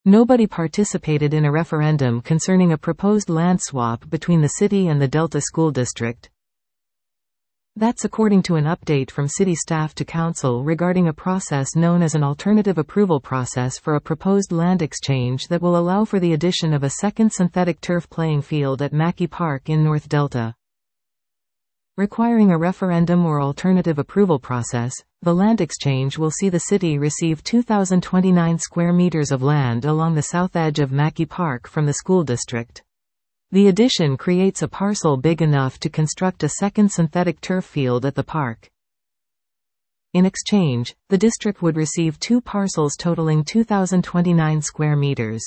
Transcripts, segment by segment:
Nobody participated in a referendum concerning a proposed land swap between the city and the Delta School District. That's according to an update from city staff to council regarding a process known as an alternative approval process for a proposed land exchange that will allow for the addition of a second synthetic turf playing field at Mackey Park in North Delta. Requiring a referendum or alternative approval process, the land exchange will see the city receive 2,029 square meters of land along the south edge of Mackey Park from the school district. The addition creates a parcel big enough to construct a second synthetic turf field at the park. In exchange, the district would receive two parcels totaling 2,029 square meters.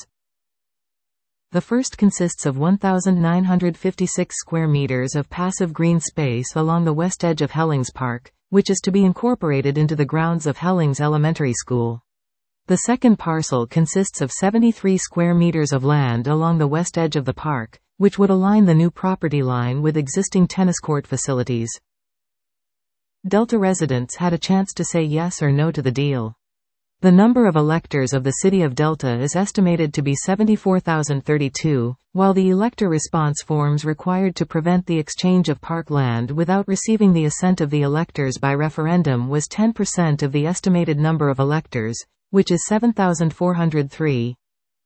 The first consists of 1,956 square meters of passive green space along the west edge of Hellings Park, which is to be incorporated into the grounds of Hellings Elementary School. The second parcel consists of 73 square meters of land along the west edge of the park, which would align the new property line with existing tennis court facilities. Delta residents had a chance to say yes or no to the deal. The number of electors of the City of Delta is estimated to be 74,032, while the elector response forms required to prevent the exchange of park land without receiving the assent of the electors by referendum was 10% of the estimated number of electors, which is 7,403.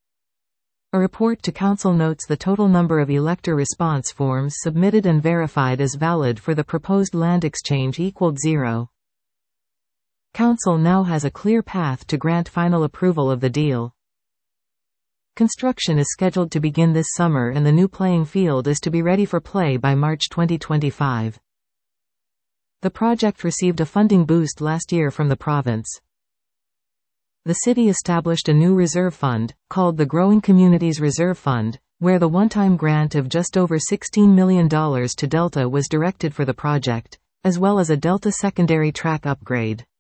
A report to council notes the total number of elector response forms submitted and verified as valid for the proposed land exchange equaled 0. Council now has a clear path to grant final approval of the deal. Construction is scheduled to begin this summer and the new playing field is to be ready for play by March 2025. The project received a funding boost last year from the province. The city established a new reserve fund, called the Growing Communities Reserve Fund, where the one-time grant of just over $16 million to Delta was directed for the project, as well as a Delta secondary track upgrade.